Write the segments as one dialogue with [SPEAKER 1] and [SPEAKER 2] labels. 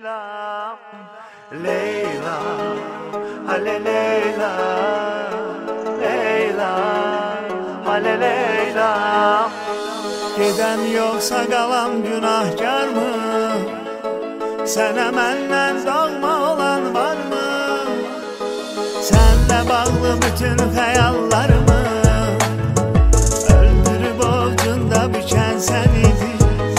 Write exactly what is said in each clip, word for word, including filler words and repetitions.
[SPEAKER 1] Leyla, Leyla, hale Leyla, Leyla, hale Leyla. Geden yoksa qalan günahkar mı? Sənə məndən doğma olan var mı? Sənlə bağlı bütün xəyallarımı öldürüb ovcunda bükən sən idin.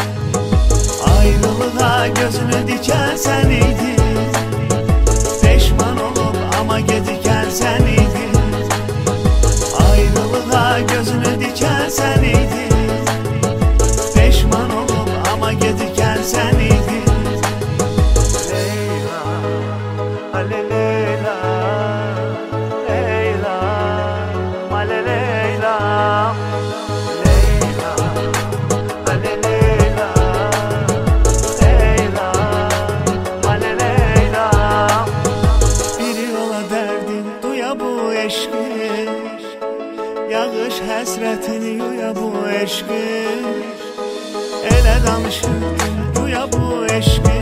[SPEAKER 1] Ayrılığa gözünü dikən sən idin. Peşman olub ama gecikən sən idin. Ayrılığa gözünü dikən sən idin. Peşman olub ama gecikən sən idin. Leyla, hale Leyla, Leyla, hale Leyla. Leyla, hale Leyla, Leyla, hale Leyla. Biri ola derdin, duya bu eşki, yağış həsrətini yuya bu eşki. Elə danışırdın, duya bu eşki.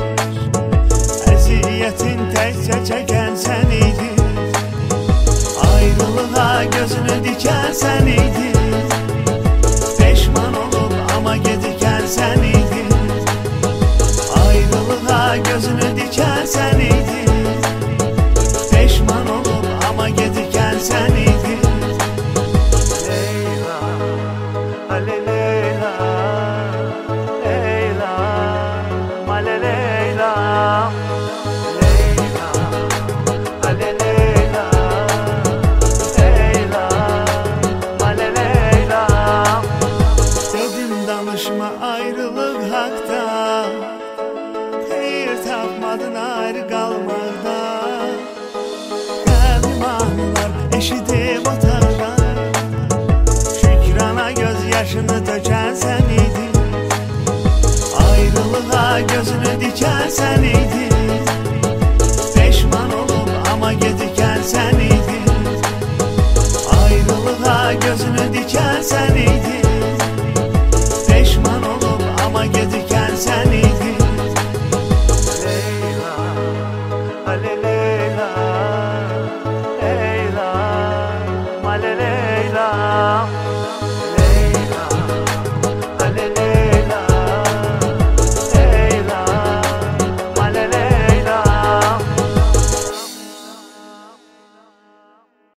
[SPEAKER 1] Əziyyətin təkcə çəkən sən idin. Ayrılığa gözünü dikən sən idin. Peşman olub ama gecikən sən idin. Ayrılığa gözünü dikən sən idin. Peşman olub ama gecikən sən idin. Leyla, hale Leyla, Leyla, hale Leyla. Leyla, hale Leyla, Leyla, hale Leyla. Dedim danışma ayrılık hakta, xeyir tapmadın ayrı qalmaqda. Qəlbim anılar eşidib otaqdan, şükrana göz yaşını tökən sən idin. Ayrılığa gözünü dikən sən idin. Peşman olub ama gecikən sən idin. Ayrılığa gözünü dikən sən idin.